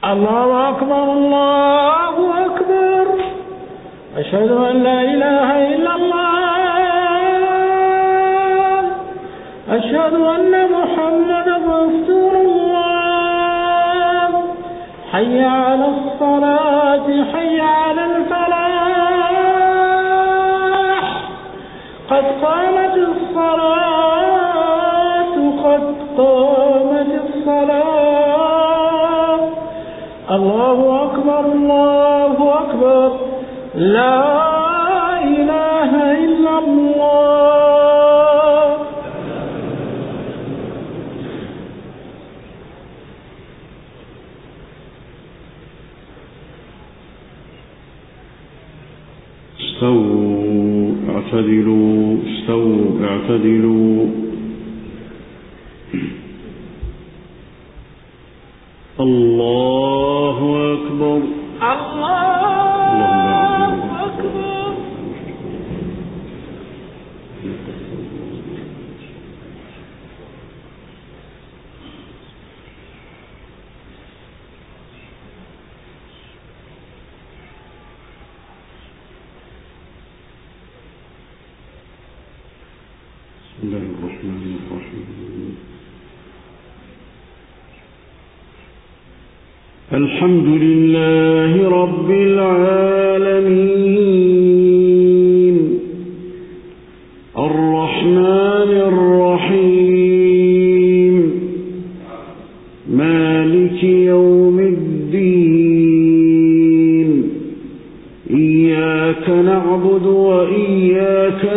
الله أكبر الله أكبر. أشهد أن لا إله إلا الله. أشهد أن محمدا رسول الله. حي على الصلاة حي على الفلاح. قد قامت الصلاة قد قامت الصلاة. الله أكبر الله أكبر. لا إله إلا الله. استووا اعتدلوا استووا اعتدلوا. الله أكبر الله أكبر. بسم الله الرحمن الرحيم. الحمد لله رب العالمين الرحمن الرحيم مالك يوم الدين. إياك نعبد وإياك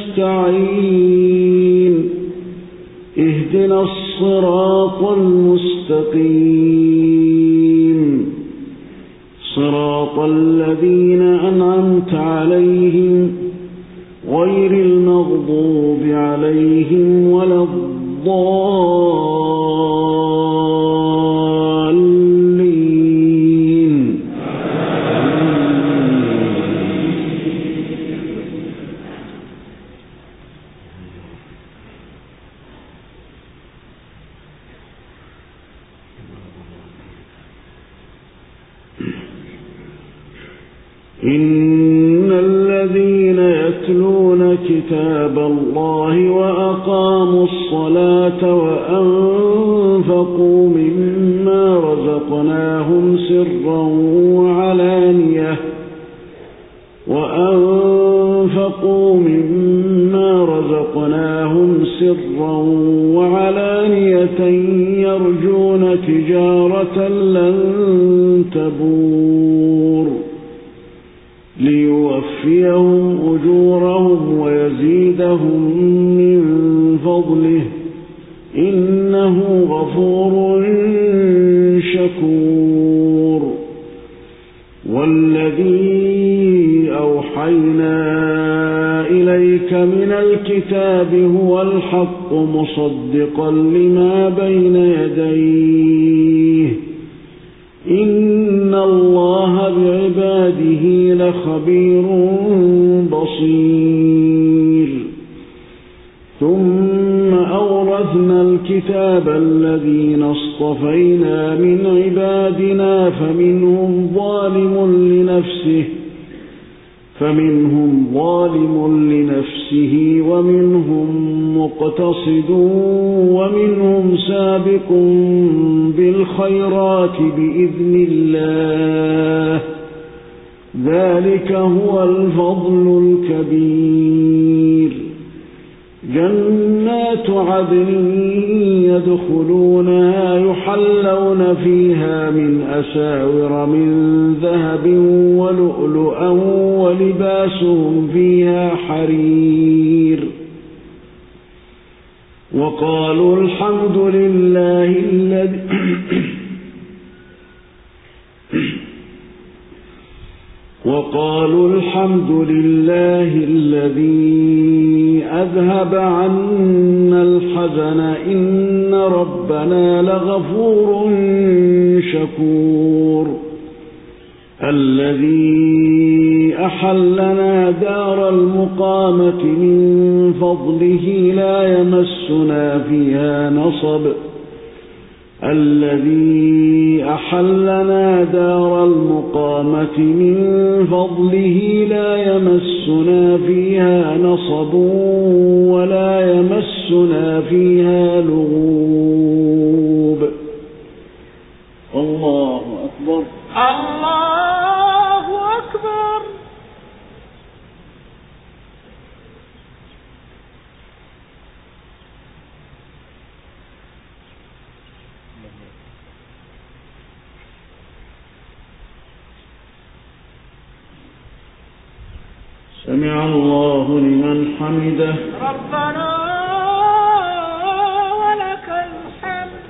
نستعين. اهدنا الصراط المستقيم صراط الذين أنعمت عليهم غير المغضوب عليهم ولا الضالين. إن الذين يتلون كتاب الله وأقاموا الصلاة وأنفقوا مما رزقناهم سرا وعلانية يرجون تجارة لن تبور ليوفيهم أجورهم ويزيدهم من فضله إنه غفور شكور. والذي أوحينا إليك من الكتاب هو الحق مصدقا لما بين يديه إن الله بعباده لخبير بصير. ثم أورثنا الكتاب الذين اصطفينا من عبادنا فمنهم ظالم لنفسه ومنهم مقتصد ومنهم سابق بالخيرات بإذن الله ذلك هو الفضل الكبير. جنات عدن يدخلونها يحلون فيها من أساور من ذهب ولؤلؤا ولباسهم فيها حرير. وقالوا الحمد لله الذي أذهب عنا الحزن إن ربنا لغفور شكور. الذي أحلنا دار المقامة من فضله لا يمسنا فيها نصب. الذي أحلنا دار المقامة من فضله لا يمسنا فيها نصب ولا يمسنا فيها لغوب. الله أكبر. الله أكبر. سمع الله لمن حمده. ربنا ولك الحمد.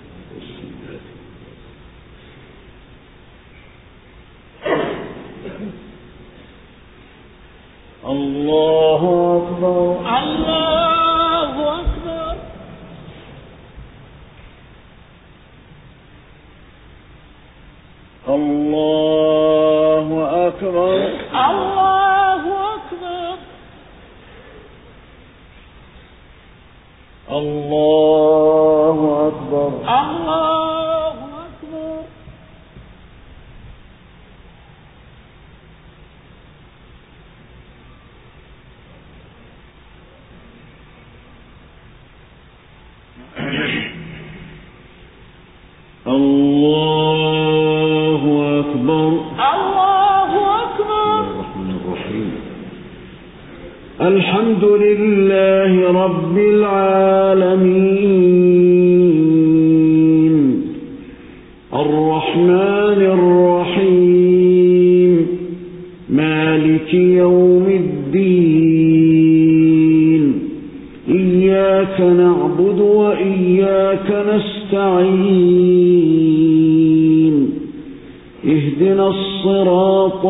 الله أكبر. الله أكبر. الله أكبر. الله أكبر. الله أكبر. الله أكبر. الله أكبر. الله أكبر. الرحمن الرحيم. الحمد لله رب العالمين الرحمن الرحيم مالك يوم الدين إياك نعبد وإياك نستعين اهدنا الصراط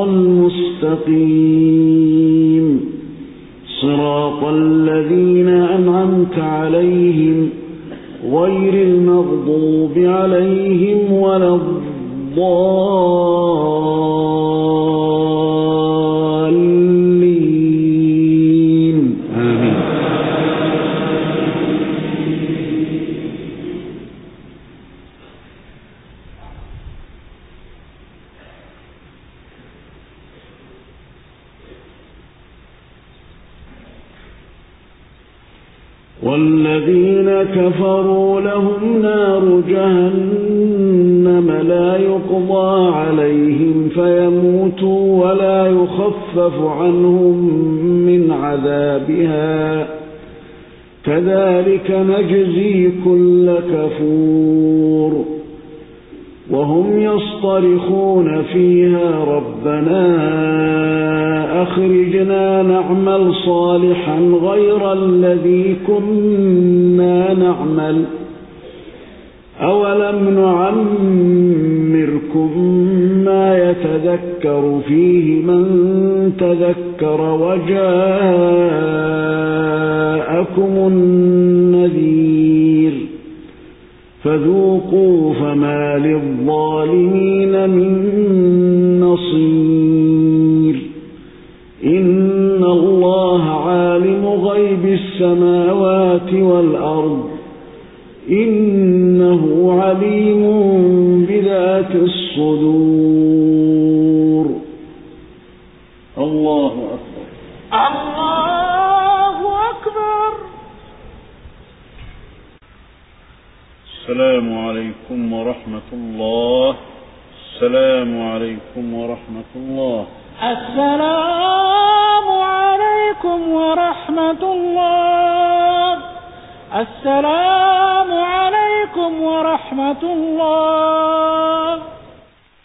المستقيم صراط الذين أنعمت عليهم غير المغضوب عليهم ولا الضالين آمين. والذين كفروا لهم نار جهنم لا يقضى عليهم فيموتوا ولا يخفف عنهم من عذابها كذلك نجزي كل كفور. وهم يصطرخون فيها ربنا أخرجنا نعمل صالحا غير الذي كنا نعمل أولم نعمركم ما يتذكر فيه من تذكر وجاءكم النذير فذوقوا فما للظالمين من نصير. إن الله عالم غيب السماوات والأرض إنه عليم بذات الصدور. الله أكبر. الله أكبر. السلام عليكم ورحمة الله. السلام عليكم ورحمة الله. السلام عليكم ورحمة الله. السلام عليكم ورحمة الله.